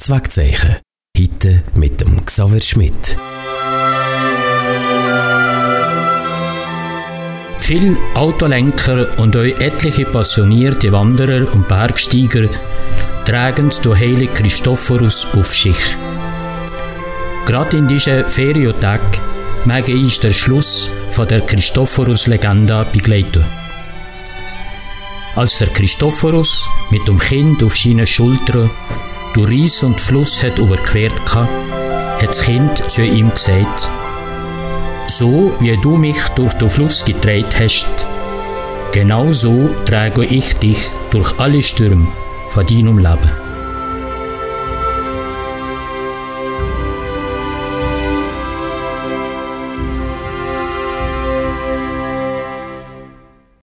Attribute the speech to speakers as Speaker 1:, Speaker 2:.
Speaker 1: Kurzwegzeichen. Heute mit dem Xaver Schmidt.
Speaker 2: Viele Autolenker und auch etliche passionierte Wanderer und Bergsteiger tragen den heiligen Christophorus auf sich. Gerade in diesen Ferientag mag ich den Schluss von der Christophorus-Legende begleiten. Als der Christophorus mit dem Kind auf seinen Schultern durch Reis und Fluss hat überquert hatte, hat das Kind zu ihm gesagt: So wie du mich durch den Fluss getragen hast, genau so trage ich dich durch alle Stürme von deinem Leben.